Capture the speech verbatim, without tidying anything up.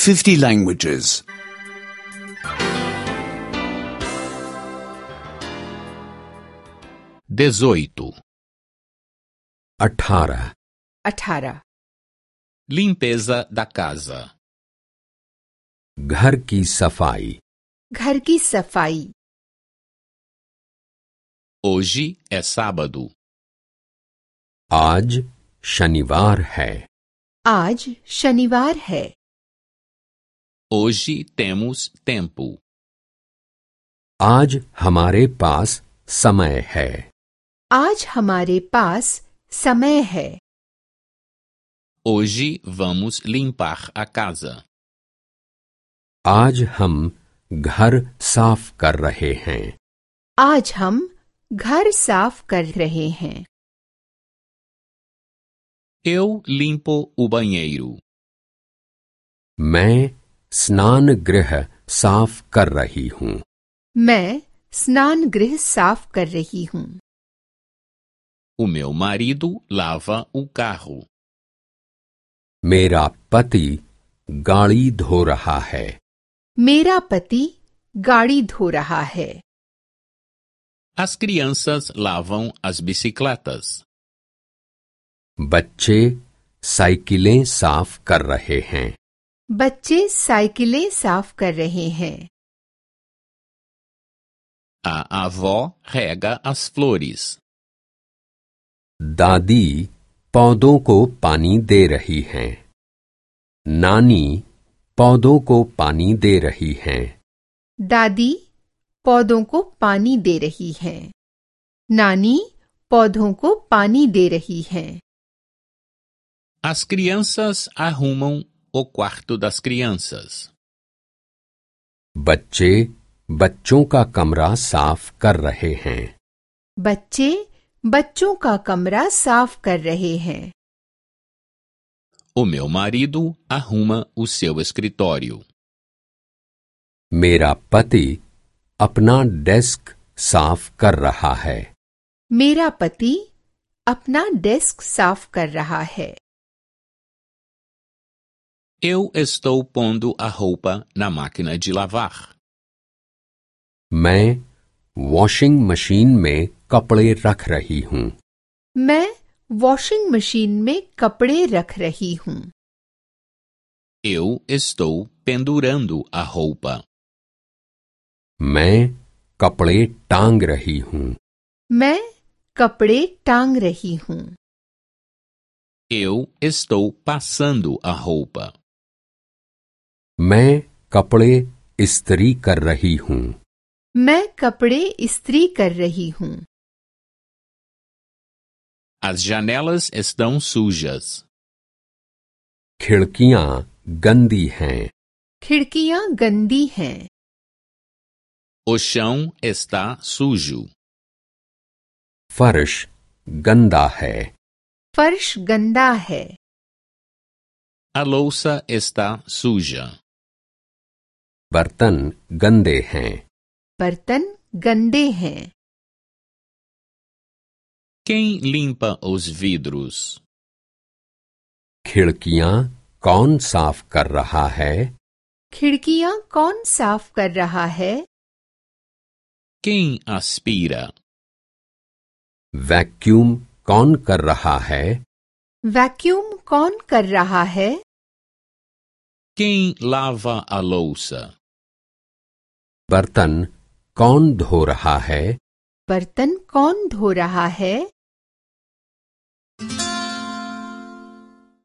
fifty languages. dezoito. अठारह अठारह Limpeza da casa. घर की सफाई। घर की सफाई। Hoje é sábado. आज शनिवार है। आज शनिवार है। Hoje temos tempo. आज हमारे पास समय है। आज हमारे पास समय है। Hoje vamos limpar a casa. आज हम घर साफ कर रहे हैं। आज हम घर साफ कर रहे हैं। Eu limpo o banheiro. मैं स्नान गृह साफ कर रही हूँ। मैं स्नान गृह साफ कर रही हूँ। O meu marido lava o carro. मेरा पति गाड़ी धो रहा है। मेरा पति गाड़ी धो रहा है। As crianças lavam as bicicletas. बच्चे साइकिलें साफ कर रहे हैं। बच्चे साइकिलें साफ कर रहे हैं। A avó rega as flores. दादी पौधों को पानी दे रही हैं। नानी पौधों को पानी दे रही हैं। दादी पौधों को पानी दे रही है। नानी पौधों को पानी दे रही है। As crianças arrumam o quarto das crianças. बच्चे बच्चों का कमरा साफ कर रहे हैं। बच्चे बच्चों का कमरा साफ कर रहे हैं। O meu marido arruma o seu escritório. मेरा पति अपना डेस्क साफ कर रहा है। मेरा पति अपना डेस्क साफ कर रहा है। Eu estou pondo a roupa na máquina de lavar. मैं वॉशिंग मशीन में कपड़े रख रही हूँ। मैं वॉशिंग मशीन में कपड़े रख रही हूँ। Eu estou pendurando a roupa. मैं कपड़े टांग रही हूँ। मैं कपड़े टांग रही हूँ। Eu estou passando a roupa. मैं कपड़े इस्त्री कर रही हूँ। मैं कपड़े इस्त्री कर रही हूँ। As janelas estão sujas. खिड़कियाँ गंदी हैं। खिड़कियाँ गंदी हैं। O chão está sujo. फर्श गंदा है। फर्श गंदा है। A louça está suja. बर्तन गंदे हैं। बर्तन गंदे हैं। Quem limpa os vidros? खिड़कियाँ कौन साफ कर रहा है? खिड़कियाँ कौन साफ कर रहा है? Quem aspira? वैक्यूम कौन कर रहा है? वैक्यूम कौन कर रहा है? Quem lava a louça? बर्तन कौन धो रहा है? बर्तन कौन धो रहा है?